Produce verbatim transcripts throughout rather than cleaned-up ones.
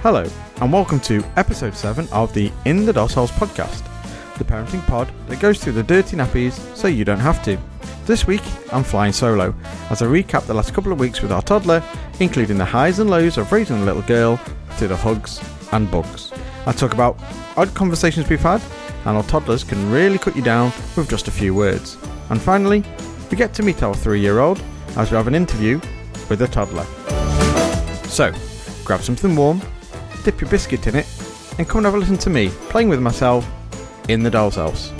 Hello, and welcome to episode seven of the In the Dollhouse podcast, the parenting pod that goes through the dirty nappies so you don't have to. This week, I'm flying solo, as I recap the last couple of weeks with our toddler, including the highs and lows of raising a little girl, to the hugs and bugs. I talk about odd conversations we've had, and our toddlers can really cut you down with just a few words. And finally, we get to meet our three-year-old, as we have an interview with a toddler. So, grab something warm, dip your biscuit in it, and come and have a listen to me playing with myself in the doll's house.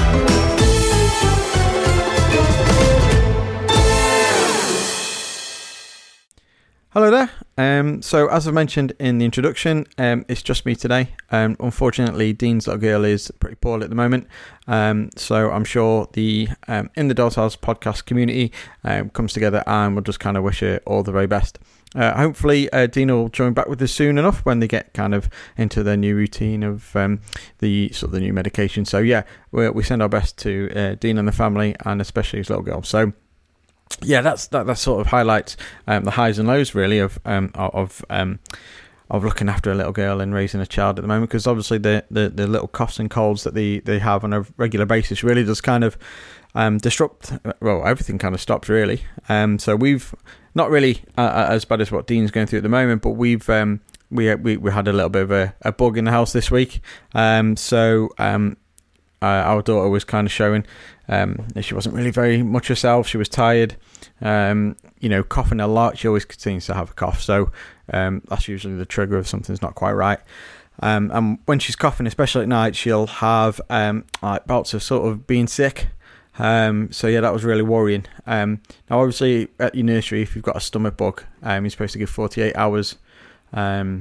Hello there. Um, so as I mentioned in the introduction, um, it's just me today. Um, unfortunately, Dean's little girl is pretty poorly at the moment. Um, so I'm sure the um, In the Doll's House podcast community um, comes together and we'll just kind of wish her all the very best. Uh, hopefully uh, Dean will join back with us soon enough when they get kind of into their new routine of um, the sort of the new medication. So yeah, we we send our best to uh, Dean and the family, and especially his little girl. So yeah, that's that. That sort of highlights um, the highs and lows really of um, of um, of looking after a little girl and raising a child at the moment, because obviously the, the the little coughs and colds that they they have on a regular basis really does kind of um, disrupt. Well, everything kind of stops really. Um, so we've not really uh, as bad as what Dean's going through at the moment, but we've um, we we we had a little bit of a, a bug in the house this week. Um, so um, uh, our daughter was kind of showing um, that she wasn't really very much herself. She was tired, um, you know, coughing a lot. She always continues to have a cough, so um, that's usually the trigger of something's not quite right. Um, and when she's coughing, especially at night, she'll have um, like bouts of sort of being sick. Um, so yeah, that was really worrying. Um, now obviously at your nursery, if you've got a stomach bug, um, you're supposed to give forty-eight hours, um,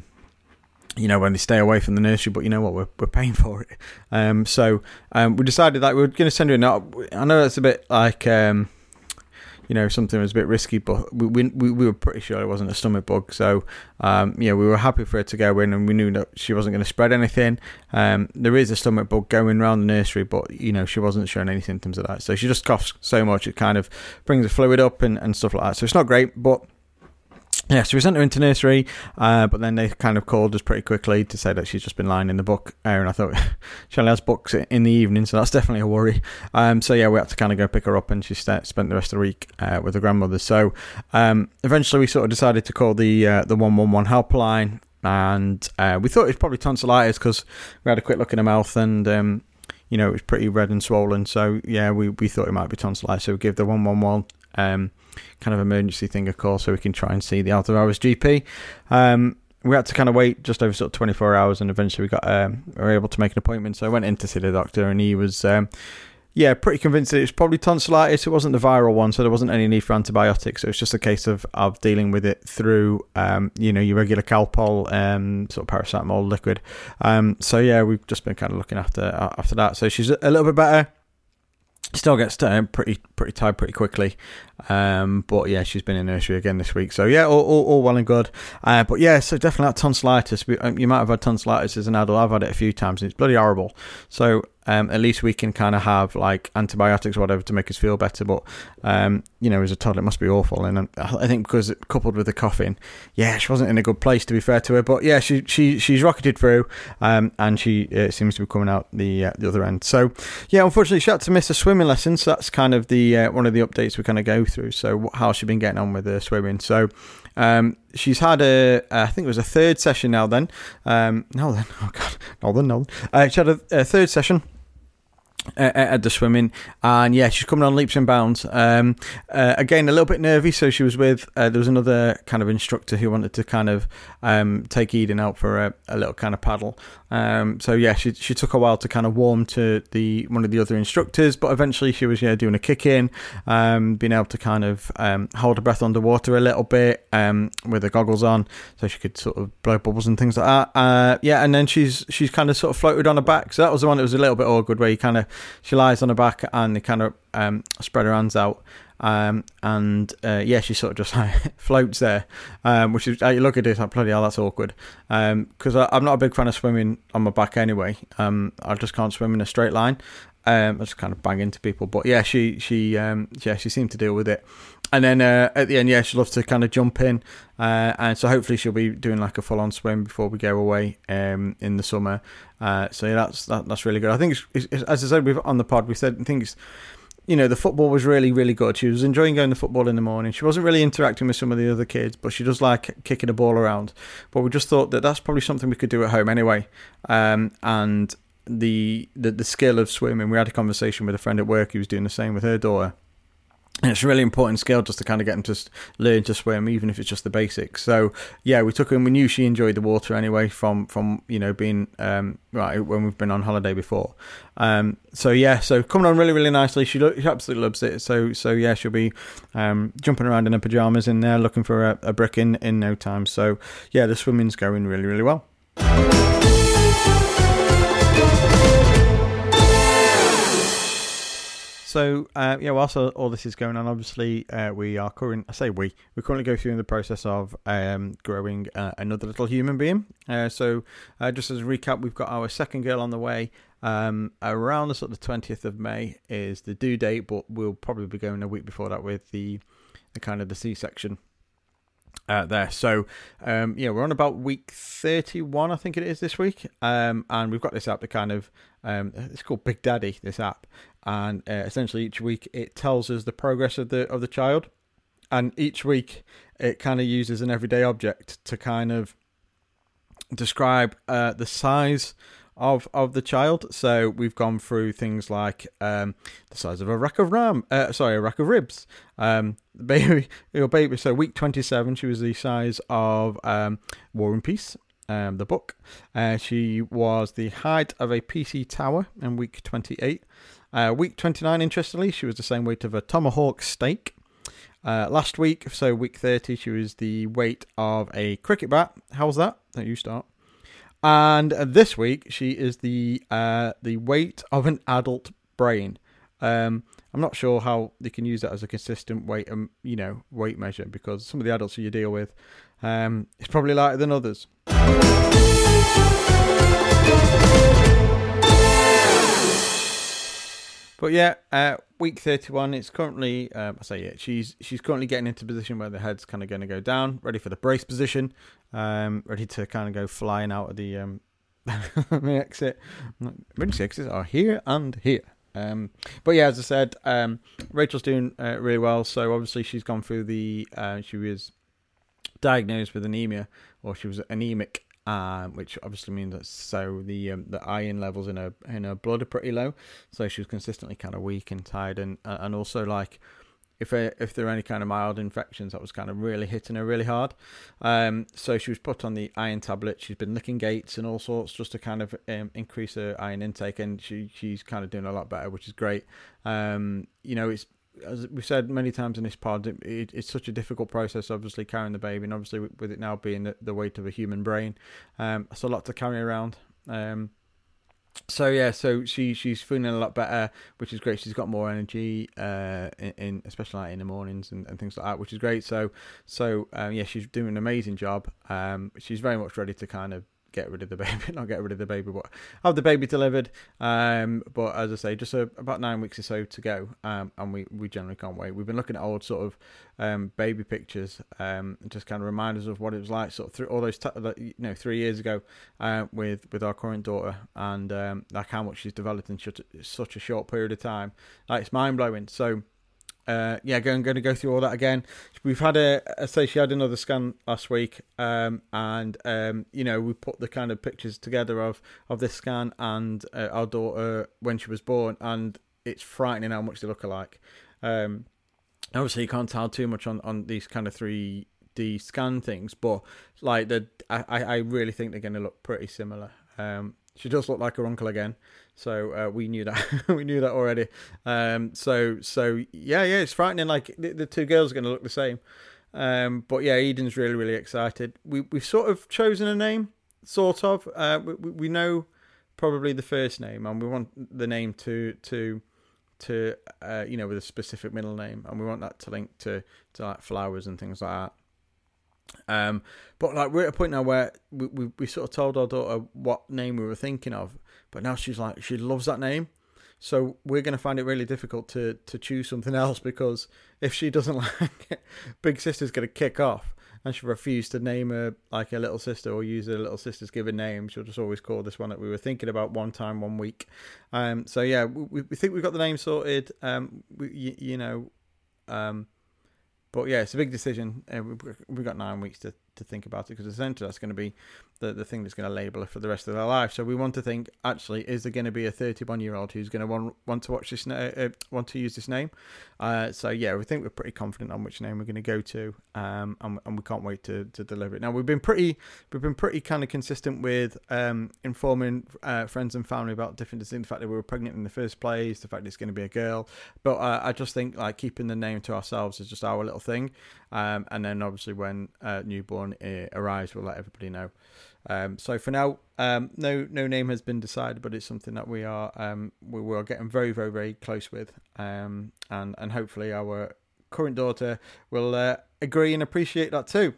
you know, when they stay away from the nursery, but you know what, we're, we're paying for it. Um, so, um, we decided that we were going to send her a note. I know that's a bit like, um, you know, something was a bit risky, but we, we we were pretty sure it wasn't a stomach bug. So, um, yeah, we were happy for her to go in, and we knew that she wasn't going to spread anything. Um, there is a stomach bug going around the nursery, but, you know, she wasn't showing any symptoms of that. So she just coughs so much, it kind of brings the fluid up and, and stuff like that. So it's not great, but yeah, so we sent her into nursery, uh, but then they kind of called us pretty quickly to say that she's just been lying in the book. Uh, and I thought, she only has books in the evening, so that's definitely a worry. Um, so yeah, we had to kind of go pick her up, and she st- spent the rest of the week uh, with her grandmother. So um, eventually we sort of decided to call the uh, the one one one helpline, and uh, we thought it was probably tonsillitis because we had a quick look in her mouth, and um, you know, it was pretty red and swollen. So yeah, we, we thought it might be tonsillitis, so we give the one one one um kind of emergency thing a call so we can try and see the out of hours G P. Um, we had to kind of wait just over sort of twenty-four hours, and eventually we got um, we were able to make an appointment. So I went in to see the doctor, and he was um, yeah pretty convinced that it was probably tonsillitis. It wasn't the viral one, so there wasn't any need for antibiotics. It was just a case of, of dealing with it through um, you know, your regular Calpol, um, sort of paracetamol liquid. Um, so yeah, we've just been kind of looking after after that. So she's a little bit better. Still gets uh, pretty pretty tired pretty quickly, um, but yeah, she's been in nursery again this week. So yeah, all, all, all well and good. Uh, but yeah, so definitely that tonsillitis. We, um, you might have had tonsillitis as an adult. I've had it a few times, and it's bloody horrible. So um, at least we can kind of have like antibiotics or whatever to make us feel better. But um, you know, as a toddler, it must be awful. And um, I think because it, coupled with the coughing, yeah, she wasn't in a good place, to be fair to her. But yeah, she she she's rocketed through, um, and she uh, seems to be coming out the uh, the other end. So yeah, unfortunately, she had to miss a swimming lesson. So that's kind of the uh, one of the updates we kind of go through. So how's she been getting on with her swimming? So um, she's had a, I think it was a third session now. Then, um, now then, oh god, no then, no. Uh, she had a, a third session Uh, at the swimming, and yeah, she's coming on leaps and bounds. Um, uh, again, a little bit nervy, so she was with uh, there was another kind of instructor who wanted to kind of um, take Eden out for a, a little kind of paddle. Um, so yeah, she she took a while to kind of warm to the one of the other instructors, but eventually she was yeah doing a kick in, um, being able to kind of um, hold her breath underwater a little bit um, with her goggles on, so she could sort of blow bubbles and things like that. Uh, yeah, and then she's she's kind of sort of floated on her back. So that was the one that was a little bit awkward, where you kind of she lies on her back and they kind of um, spread her hands out. Um, and uh, yeah, she sort of just like floats there, um, which is, you look at it like, bloody hell, that's awkward. Um, because I'm not a big fan of swimming on my back anyway. Um, I just can't swim in a straight line. Um, I just kind of bang into people. But yeah, she she um, yeah she seemed to deal with it. And then uh, at the end, yeah, she'd love to kind of jump in. Uh, and so hopefully she'll be doing like a full-on swim before we go away um, in the summer. Uh, so yeah, that's that, that's really good. I think, it's, it's, as I said we've, on the pod, we said, I think it's, you know, the football was really, really good. She was enjoying going to football in the morning. She wasn't really interacting with some of the other kids, but she does like kicking a ball around. But we just thought that that's probably something we could do at home anyway. Um, and the, the the skill of swimming, we had a conversation with a friend at work who was doing the same with her daughter. And it's a really important skill just to kind of get them to learn to swim, even if it's just the basics. So, yeah, we took her and we knew she enjoyed the water anyway from, from you know, being, um, right, when we've been on holiday before. Um, so, yeah, so coming on really, really nicely. She, lo- she absolutely loves it. So, so yeah, she'll be um, jumping around in her pyjamas in there, looking for a, a brick in, in no time. So, yeah, the swimming's going really, really well. So, uh, yeah, whilst all this is going on, obviously, uh, we are current. I say we. We currently go through the process of um, growing uh, another little human being. Uh, so, uh, just as a recap, we've got our second girl on the way. Um, around the sort of twentieth of May is the due date, but we'll probably be going a week before that with the, the kind of the C-section. Uh, there, so um, yeah, we're on about week thirty-one, I think it is this week, um, and we've got this app that kind of um, it's called Big Daddy. This app, and uh, essentially each week it tells us the progress of the of the child, and each week it kind of uses an everyday object to kind of describe uh, the size of of the child. So we've gone through things like um, the size of a rack of ram, uh, sorry, a rack of ribs. Um, baby, your baby. So week twenty-seven, she was the size of um, War and Peace, um, the book. Uh, she was the height of a P C tower in week twenty-eight. Uh, week twenty-nine, interestingly, she was the same weight of a tomahawk steak. Uh, last week, so week thirty, she was the weight of a cricket bat. How's that? Don't you start. And this week, she is the uh, the weight of an adult brain. Um, I'm not sure how they can use that as a consistent weight, um, you know, weight measure, because some of the adults who you deal with, um, it's probably lighter than others. But yeah, uh, week thirty-one. It's currently, um, I say yeah, she's she's currently getting into a position where the head's kind of going to go down, ready for the brace position, um, ready to kind of go flying out of the um, exit. Emergency exits are here and here. Um, but yeah, as I said, um, Rachel's doing uh, really well. So obviously she's gone through the. Uh, she was diagnosed with anemia, or she was anemic. Um, which obviously means that so the um, the iron levels in her in her blood are pretty low, so she was consistently kind of weak and tired, and uh, and also like if her, if there are any kind of mild infections, that was kind of really hitting her really hard. Um, so she was put on the iron tablet. She's been licking gates and all sorts just to kind of um, increase her iron intake, and she she's kind of doing a lot better, which is great. Um, you know, it's. As we've said many times in this pod, it, it, it's such a difficult process, obviously, carrying the baby, and obviously with, with it now being the, the weight of a human brain, um, it's a lot to carry around. Um, so yeah, so she she's feeling a lot better, which is great. She's got more energy, uh, in, in especially like in the mornings and, and things like that, which is great. So so um, yeah, she's doing an amazing job. Um, she's very much ready to kind of get rid of the baby, not get rid of the baby, but have the baby delivered. Um, but as I say, just a, about nine weeks or so to go, um, and we, we generally can't wait. We've been looking at old sort of um, baby pictures, um, and just kind of remind us of what it was like sort of through all those, t- you know, three years ago uh, with with our current daughter, and um, like how much she's developed in such a, such a short period of time. Like, it's mind blowing. So. Uh, yeah, going going to go through all that again. We've had a, I say she had another scan last week, um, and um, you know, we put the kind of pictures together of, of this scan and uh, our daughter when she was born, and it's frightening how much they look alike. Um, obviously, you can't tell too much on, on these kind of three D scan things, but like the, I I really think they're going to look pretty similar. Um, she does look like her uncle again. So uh, we knew that we knew that already. Um, so so yeah, yeah, it's frightening. Like the, the two girls are going to look the same. Um, but yeah, Eden's really really excited. We we've sort of chosen a name, sort of. Uh, we we know probably the first name, and we want the name to to to uh, you know, with a specific middle name, and we want that to link to to like flowers and things like that. Um, but like we're at a point now where we, we we sort of told our daughter what name we were thinking of, but now she's like, she loves that name. So we're going to find it really difficult to to choose something else, because if she doesn't like it, Big Sister's going to kick off and she refused to name her like her little sister or use her little sister's given name. She'll just always call this one that we were thinking about one time, one week. Um, so yeah, we, we think we've got the name sorted. Um, we, you, you know, um, but yeah, it's a big decision. Uh, we've, we've got nine weeks to, to think about it, because essentially that's going to be the, the thing that's going to label her for the rest of their life. So we want to think, actually, is there going to be a thirty-one year old who's going to want want to watch this, uh, want to use this name? Uh, so yeah, we think we're pretty confident on which name we're going to go to, um, and, and we can't wait to, to deliver it. Now we've been pretty we've been pretty kind of consistent with um, informing uh, friends and family about different decisions, the fact that we were pregnant in the first place, the fact that it's going to be a girl. But uh, I just think like keeping the name to ourselves is just our little thing, um, and then obviously when uh, newborn uh, arrives, we'll let everybody know. Um, so for now, um, no no name has been decided, but it's something that we are um, we were getting very very very close with, um, and and hopefully our current daughter will uh, agree and appreciate that too.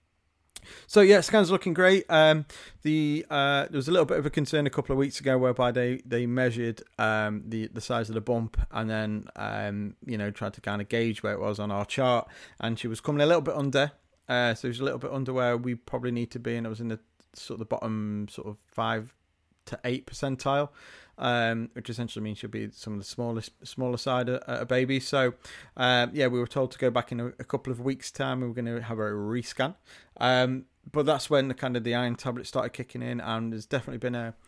So yeah, scan's looking great. Um, the uh, there was a little bit of a concern a couple of weeks ago whereby they they measured um, the the size of the bump, and then um, you know tried to kind of gauge where it was on our chart, and she was coming a little bit under. Uh, so it was a little bit under where we probably need to be, and it was in the sort of the bottom sort of five to eight percentile, um, which essentially means she'll be some of the smallest smaller side of a baby. So um, yeah, we were told to go back in a, a couple of weeks' time. We were going to have a rescan, um, but that's when the kind of the iron tablets started kicking in, and there's definitely been a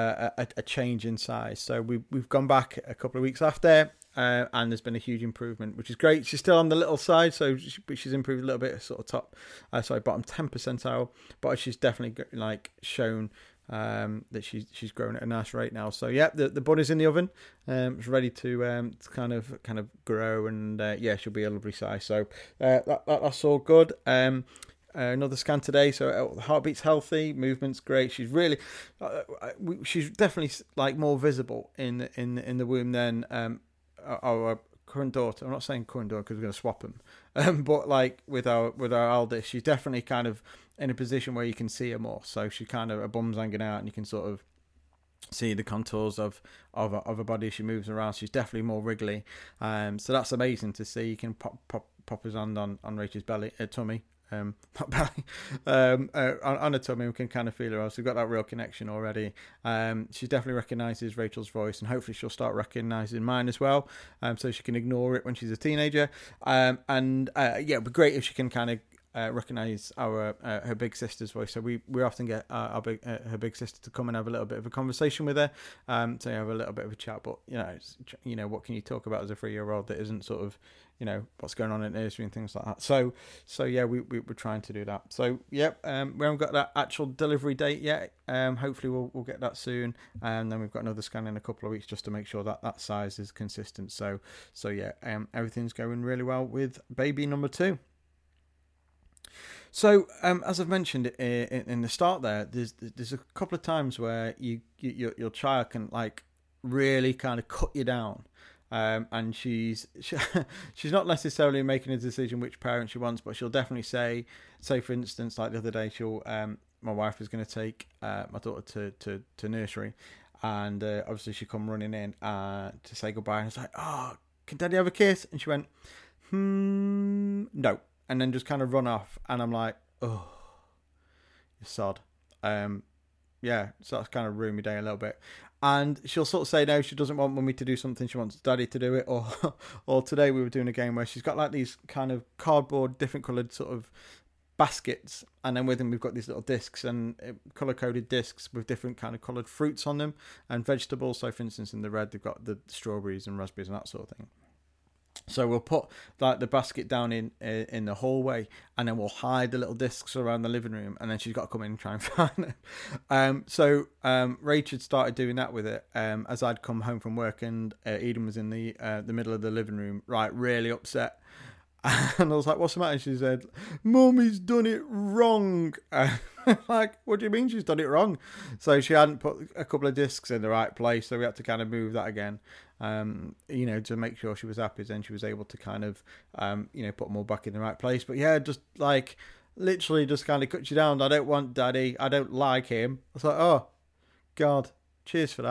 a, a change in size. So we we've gone back a couple of weeks after. Uh, and there's been a huge improvement, which is great. She's still on the little side, so she, she's improved a little bit, sort of top, uh, sorry, bottom ten percentile. But she's definitely like shown um, that she's she's growing at a nice rate now. So yeah, the the bun is in the oven. Um, it's ready to um to kind of kind of grow, and uh, yeah, she'll be a lovely size. So uh, that, that that's all good. Um. Uh, another scan today, so uh, heartbeat's healthy, movement's great. She's really, uh, we, she's definitely like more visible in in in the womb than um, our current daughter. I'm not saying current daughter because we're going to swap them, um, but like with our with our eldest, she's definitely kind of in a position where you can see her more. So she kind of her bum's hanging out, and you can sort of see the contours of of of her body as she moves around. She's definitely more wriggly, um, so that's amazing to see. You can pop pop pop his hand on on Rachel's belly, uh, tummy. Um, not belly, um, uh, on, on her tummy. We can kind of feel her. So we've got that real connection already. Um, she definitely recognises Rachel's voice, and hopefully she'll start recognising mine as well. Um, so she can ignore it when she's a teenager. Um, and uh, yeah, it'd be great if she can kind of uh, recognise our uh, her big sister's voice. So we, we often get uh, our big uh, her big sister to come and have a little bit of a conversation with her. Um, so have a little bit of a chat. But you know, it's, you know, what can you talk about as a three year old that isn't sort of, you know, what's going on in nursery and things like that. So, so yeah, we, we we're trying to do that. So, yep, um, we haven't got that actual delivery date yet. Um, hopefully we'll we'll get that soon, and then we've got another scan in a couple of weeks just to make sure that that size is consistent. So, so yeah, um, everything's going really well with baby number two. So, um, as I've mentioned in, in the start, there, there's there's a couple of times where you, you your your child can like really kind of cut you down. Um, and she's she, she's not necessarily making a decision which parent she wants, but she'll definitely say, say for instance, like the other day, she'll um, my wife is going to take uh, my daughter to, to, to nursery, and uh, obviously she come running in uh, to say goodbye, and it's like, oh, can Daddy have a kiss? And she went, hmm, no, and then just kind of run off, and I'm like, oh, you sod. Um, yeah, so that's kind of ruined my day a little bit. And she'll sort of say no, she doesn't want Mummy to do something, she wants Daddy to do it. Or or today we were doing a game where she's got like these kind of cardboard, different coloured sort of baskets, and then with them we've got these little discs, and colour coded discs with different kind of coloured fruits on them and vegetables. So for instance in the red they've got the strawberries and raspberries and that sort of thing. So we'll put like the basket down in in the hallway, and then we'll hide the little discs around the living room, and then she's got to come in and try and find them. Um, so um, Rachel started doing that with it um, as I'd come home from work, and uh, Eden was in the uh, the middle of the living room, right, really upset. And I was like, what's the matter? And she said, Mummy's done it wrong. Uh, like, what do you mean she's done it wrong? So she hadn't put a couple of discs in the right place, so we had to kind of move that again, um, you know, to make sure she was happy. Then she was able to kind of, um, you know, put them all back in the right place. But yeah, just like, literally just kind of cut you down. I don't want Daddy. I don't like him. I was like, oh, God, cheers for that.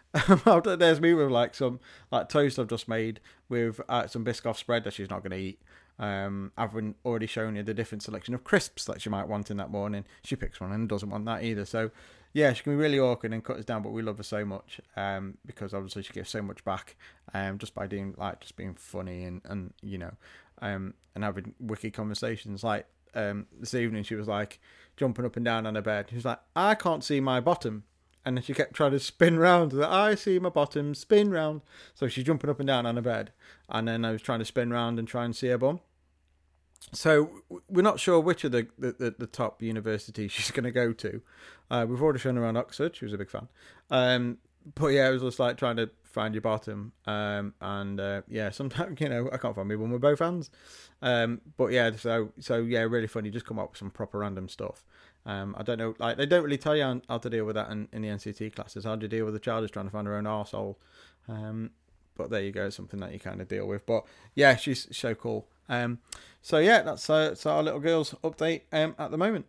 There's me with like some like toast I've just made with uh, some Biscoff spread that she's not going to eat. Um, I've already shown you the different selection of crisps that she might want in that morning. She picks one and doesn't want that either. So yeah, she can be really awkward and cut us down, but we love her so much um, because obviously she gives so much back um, just by doing like just being funny and, and you know um, and having wicked conversations. Like um, this evening, she was like jumping up and down on her bed. She was like, "I can't see my bottom." And then she kept trying to spin round. Like, I see my bottom, spin round. So she's jumping up and down on her bed. And then I was trying to spin round and try and see her bum. So we're not sure which of the, the, the, the top universities she's going to go to. Uh, we've already shown her around Oxford. She was a big fan. Um, but yeah, it was just like trying to find your bottom. Um, and uh, yeah, sometimes, you know, I can't find me one with both hands. Um, but yeah, so so yeah, really funny. Just come up with some proper random stuff. Um, I don't know, like they don't really tell you how, how to deal with that in, in the N C T classes. How do you deal with a child who's trying to find her own arsehole? Um, but there you go, something that you kind of deal with. But yeah, she's so cool. Um, so yeah, that's, uh, that's our little girls update um, at the moment.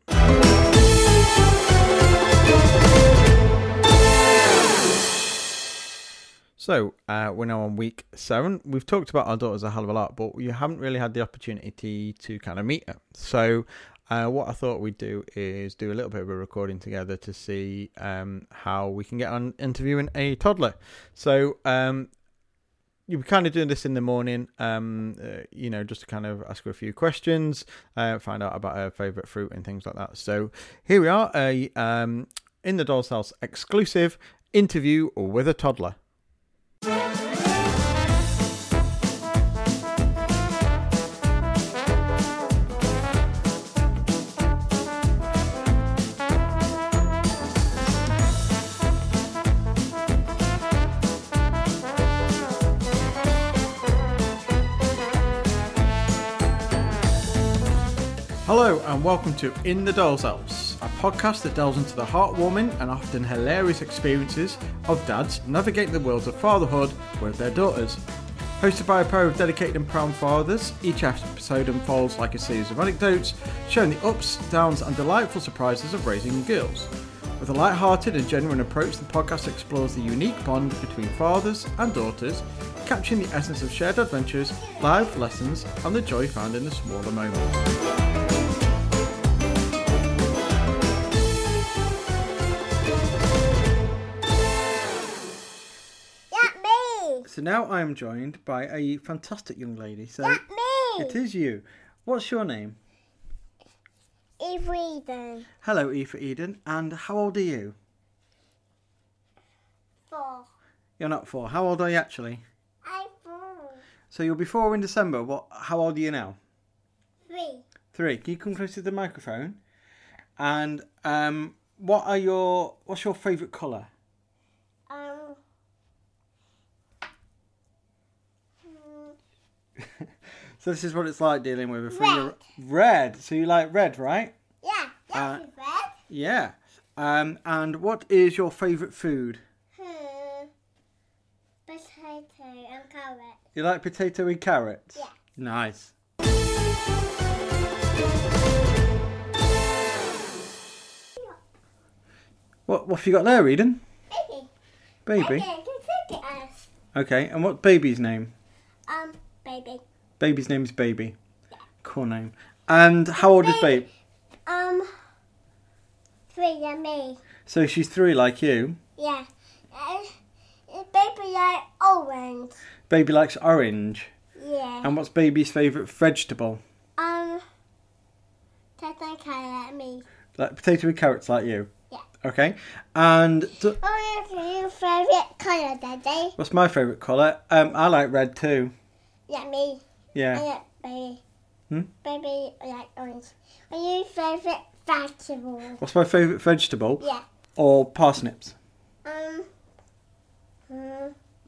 So uh, we're now on week seven. We've talked about our daughters a hell of a lot, but you haven't really had the opportunity to kind of meet her. So uh, what I thought we'd do is do a little bit of a recording together to see um, how we can get on interviewing a toddler. So um, you were kind of doing this in the morning, um, uh, you know, just to kind of ask her a few questions, uh, find out about her favourite fruit and things like that. So here we are, a um, In the Doll's House exclusive interview with a toddler. Hello and welcome to In the Doll's House, a podcast that delves into the heartwarming and often hilarious experiences of dads navigating the worlds of fatherhood with their daughters. Hosted by a pair of dedicated and proud fathers, each episode unfolds like a series of anecdotes, showing the ups, downs and delightful surprises of raising girls. With a light-hearted and genuine approach, the podcast explores the unique bond between fathers and daughters, capturing the essence of shared adventures, life lessons and the joy found in the smaller moments. So now I am joined by a fantastic young lady. So That's me! It is you. What's your name? Eve Eden. Hello, Eve Eden. And how old are you? Four. You're not four. How old are you actually? I'm four. So you'll be four in December. What? How old are you now? Three. Three. Can you come close to the microphone? And um, what are your? What's your favourite colour? Um. So this is what it's like dealing with a Red. three-year red. So you like red, right? Yeah, that's Uh, red. Yeah. Um, and what is your favourite food? Hmm. Potato and carrot. You like potato and carrots? Yeah. Nice. What what have you got there, Eden? Baby. Baby? Baby, I can take it as. Okay, and what's baby's name? Um, baby. Baby's name's Baby. Cool name. And how old is Baby? Um, three and me. So she's three like you. Yeah. Uh, baby like orange. Baby likes orange. Yeah. And what's Baby's favourite vegetable? Um, potato and carrot, me. Like potato and carrots like you? Yeah. Okay. And do, Oh, what's your favourite colour, Daddy? what's my favourite colour? Um, I like red too. Yeah, me. I Yeah. like baby. Hmm? Baby like orange. Are your favourite vegetable? What's my favourite vegetable? Yeah. Or parsnips? Um. Hmm.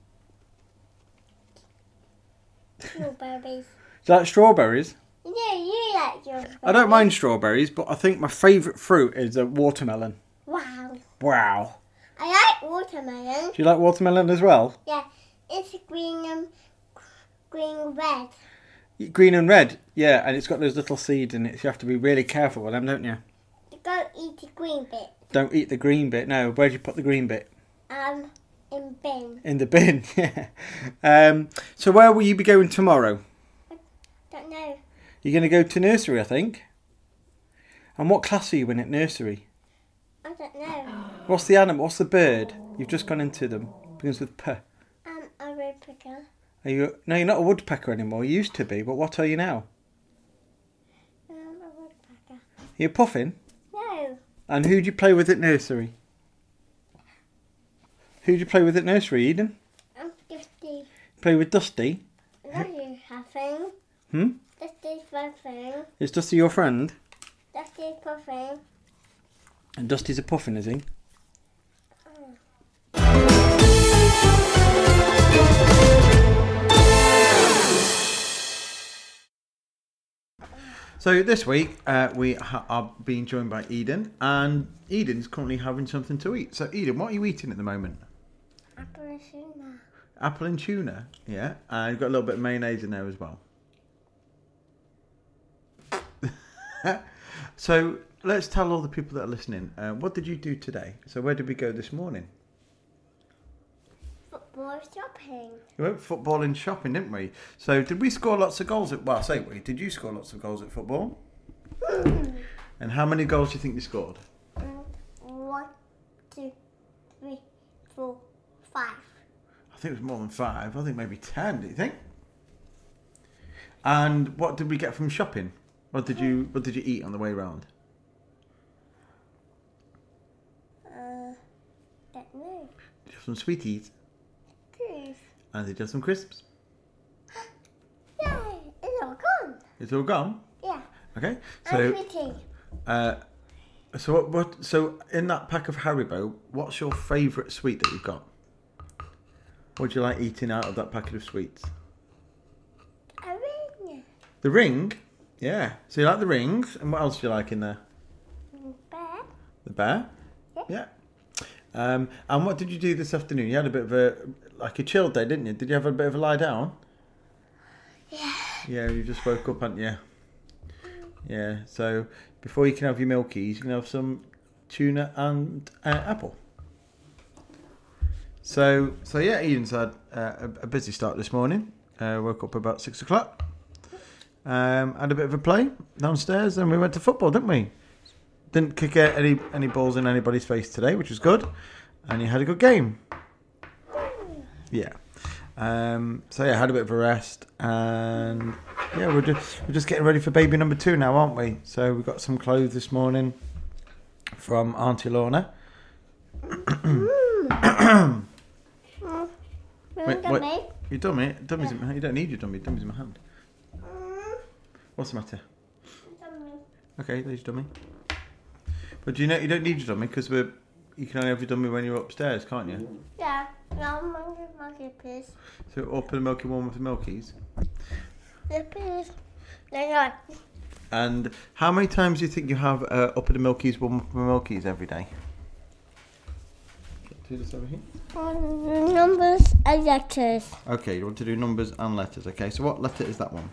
Strawberries. Do you like strawberries? Yeah, you like strawberries. I don't mind strawberries, but I think my favourite fruit is a watermelon. Wow. Wow. I like watermelon. Do you like watermelon as well? Yeah, it's green and green red. Green and red, yeah, and it's got those little seeds in it, so you have to be really careful with them, don't you? You don't eat the green bit. Don't eat the green bit, no. Where do you put the green bit? Um, in bin. In the bin, yeah. Um, so where will you be going tomorrow? Don't know. You're going to go to nursery, I think. And what class are you in at nursery? I don't know. What's the animal? What's the bird? You've just gone into them. Begins with P. I'm a woodpecker. Are you? No, you're not a woodpecker anymore. You used to be, but what are you now? I'm a woodpecker. You're a puffin? No. And who do you play with at nursery? Who do you play with at nursery, Eden? I'm Dusty. Play with Dusty? Love you, Huffing. Hmm? Dusty's puffing. Is Dusty your friend? Dusty's puffing. And Dusty's a puffin, is he? So this week uh, we ha- are being joined by Eden, and Eden's currently having something to eat. So Eden, what are you eating at the moment? Apple and tuna. Apple and tuna, yeah. And you've got a little bit of mayonnaise in there as well. So let's tell all the people that are listening, uh, what did you do today? So where did we go this morning? Football shopping. We went football and shopping, didn't we? So did we score lots of goals at, well, I say we, did you score lots of goals at football? And how many goals do you think you scored? One, two, three, four, five. I think it was more than five. I think maybe ten, do you think? And what did we get from shopping? What did you What did you eat on the way round? Uh, don't know. Did you have some sweeties? Please. And did you have some crisps? Yeah, it's all gone. It's all gone? Yeah. Okay. I'm So, pretty. uh, so what, what? So in that pack of Haribo, what's your favourite sweet that you've got? What do you like eating out of that packet of sweets? A ring. The ring? Yeah. So you like the rings, and what else do you like in there? Bear. The bear? Yeah. Yeah. Um, and what did you do this afternoon? You had a bit of a, like a chill day, didn't you? Did you have a bit of a lie down? Yeah. Yeah, you just woke up, hadn't you? Yeah, so before you can have your milkies, you can have some tuna and uh, apple. So, so yeah, Eden's had uh, a, a busy start this morning. Uh, woke up about six o'clock. Um, had a bit of a play downstairs, and we went to football, didn't we? Didn't kick out any any balls in anybody's face today, which was good. And you had a good game. Yeah. Um, so yeah, had a bit of a rest, and yeah, we're just we're just getting ready for baby number two now, aren't we? So we got some clothes this morning from Auntie Lorna. Wait, wait, your dummy, dummy's in my, you don't need your dummy, dummy's in my hand. What's the matter? Okay, there's your dummy. But do you know you don't need your dummy because we're you can only have your dummy when you're upstairs, can't you? Yeah. No, I'm hungry, monkey, please. So open the milky one with the milkies. Yeah, please. No, no. And how many times do you think you have uh, up at the milkies, one with the milkies every day? Do this over here. Um, numbers and letters. Okay, you want to do numbers and letters. Okay, so what letter is that one?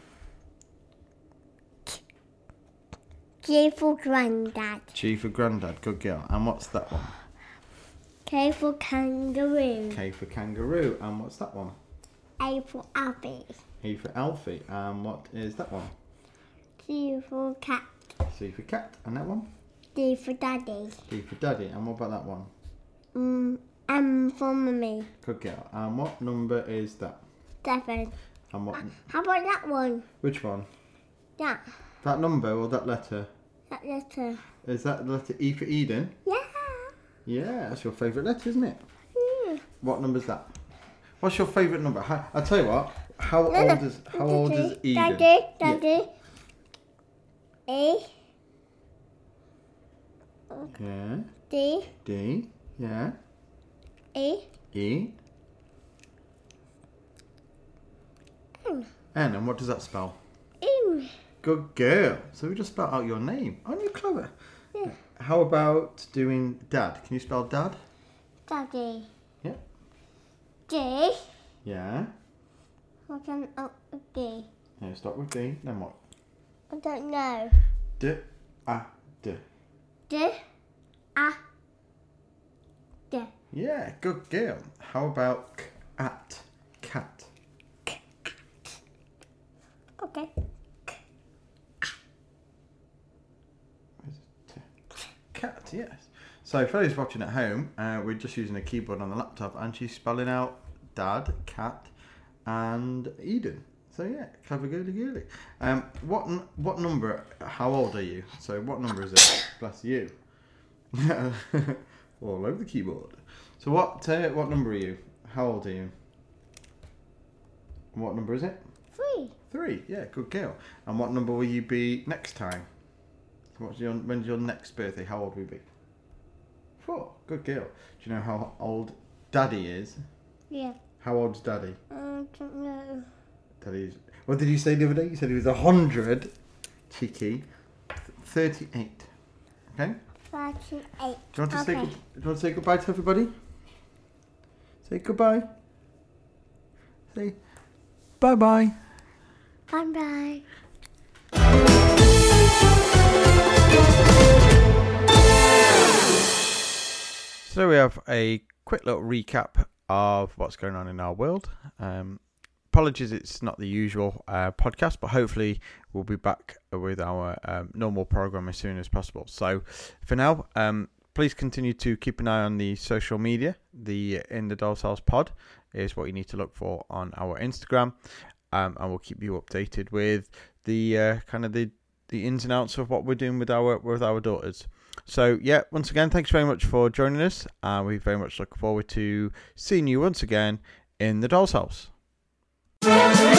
G for granddad. G for granddad, good girl. And what's that one? K for kangaroo. K for kangaroo. And what's that one? A for Abby. A for Alfie. And what is that one? C for cat. C for cat. And that one? D for daddy. D for daddy. And what about that one? Mm, M for mummy. Good girl. And what number is that? Seven. And what? How about that one? Which one? That. That number or that letter? That letter. Is that the letter E for Eden? Yeah. Yeah, that's your favourite letter, isn't it? Mm. What number's that? What's your favourite number? How, I'll tell you what. How No, no. old is how old is Eden? Daddy, daddy. A. Yeah. D. D. Yeah. E. E. N. N. And what does that spell? M. Good girl. So we just spelled out your name. Aren't you clever? Yeah. How about doing dad? Can you spell dad? Daddy. Yeah. D. Yeah. What can I D? Yeah, start with D. Then what? I don't know. D. A. D. D. A. D. Yeah, good girl. How about cat? Cat. Okay. Cat, yes. So for those watching at home, uh, we're just using a keyboard on the laptop, and she's spelling out Dad, Cat, and Eden. So yeah, clever girly girly. Um, what n- what number? How old are you? So what number is it? Bless you. All over the keyboard. So what uh, what number are you? How old are you? And what number is it? Three. Three. Yeah, good girl. And what number will you be next time? So what's your when's your next birthday? How old will you be? Four. Good girl. Do you know how old Daddy is? Yeah. How old's Daddy? I don't know. Daddy's. What did you say the other day? You said he was a hundred. Cheeky. Thirty-eight. Okay. Thirty-eight. Do you want to Okay. say good, do you want to say goodbye to everybody? Say goodbye. Say bye bye. Bye bye. So we have a quick little recap of what's going on in our world. Um, apologies, it's not the usual uh, podcast, but hopefully we'll be back with our um, normal program as soon as possible. So for now, um, please continue to keep an eye on the social media. The In the Doll's House Pod is what you need to look for on our Instagram, um, and we'll keep you updated with the uh, kind of the, the ins and outs of what we're doing with our with our daughters. So, yeah, once again, thanks very much for joining us. Uh, we very much look forward to seeing you once again in the Doll's House.